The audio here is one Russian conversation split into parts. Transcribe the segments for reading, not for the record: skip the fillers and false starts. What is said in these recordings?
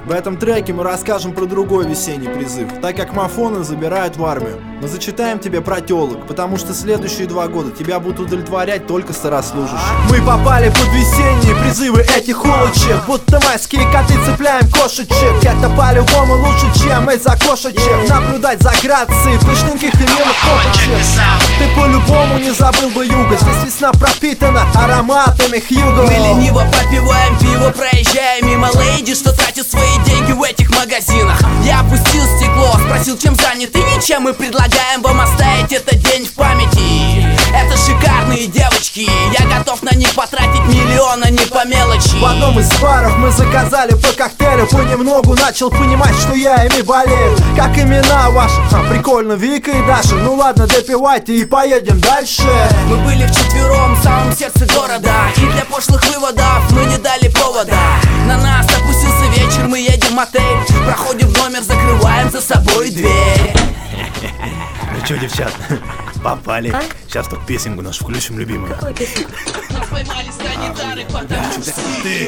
В этом треке мы расскажем про другой весенний призыв, так как мафоны забирают в армию. Мы зачитаем тебе про телок, потому что следующие 2 года тебя будут удовлетворять только старослужащие. Мы попали под весенние призывы этих улочек, будто майские коты цепляем кошечек. Это по-любому лучше, чем из-за кошечек наблюдать за грацией пышненьких и милых кошечек. Ты по-любому не забыл бы юга, здесь весна пропитана ароматами Хьюго. Мы лениво попиваем пиво, проезжая мимо леди, что тратит свои деньги в этих магазинах. Я опустил стекло, спросил, чем заняты, ничем. Мы предлагаем вам оставить этот день в памяти. Это шикарные девочки, я готов на них потратить миллион, а не по мелочи. В одном из баров мы заказали по коктейлю, понемногу начал понимать, что я ими болею. Как имена ваши? Прикольно, Вика и Даша. Ну ладно, допивайте и поедем дальше. Мы были вчетвером в самом сердце города, и для пошлых выводов мы не дали повода. На нас опустился вечер, мы едем в мотель, проходим в номер, закрываем за собой дверь. Ну чё, девчат, попали. Сейчас тут песенку нашу включим, любимую. Какую песенку? Нас поймали санитары, Ты!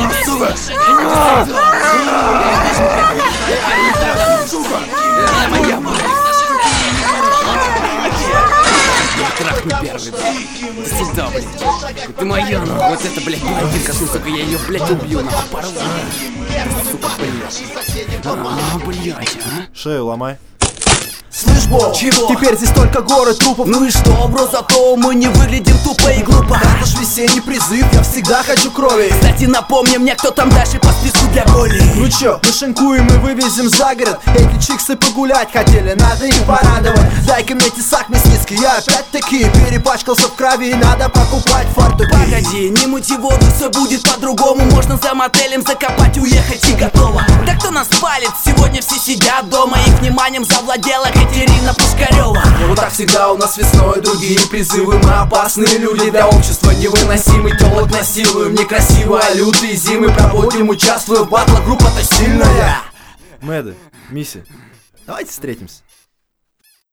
Трахну первый, да. Ты сюда, блядь. Ты моя, ну. Вот это, блядь, блондинка, сука, я ее, блядь, убью, нахуй, порву. Сука, блядь. Блядь, а. Шею ломай. Слышь, Бо, чего? Теперь здесь только горы трупов. Ну и что, бро, зато мы не выглядим тупо и глупо. Это ж весенний призыв, я всегда хочу крови. Кстати, напомни мне, кто там дальше по списку для боли. Ну чё, мы шинкуем и вывезем за город. Эти чиксы погулять хотели, надо их порадовать. Дай-ка мне тесак мясницкий, я опять-таки перепачкался в крови, надо покупать фартуки. Погоди, не мути воду, все будет по-другому. Можно за мотелем закопать, уехать и готово. Да кто нас палит? Сегодня все сидят дома, их вниманием завладела Катерина Пушкарева. Вот так всегда у нас весной другие призывы. Мы опасные люди для общества, невыносимый. Телок насилуем, некрасиво, а лютые зимы проводим, участвуем в батлах, группа-то сильная. Мэды, Мисси, давайте встретимся.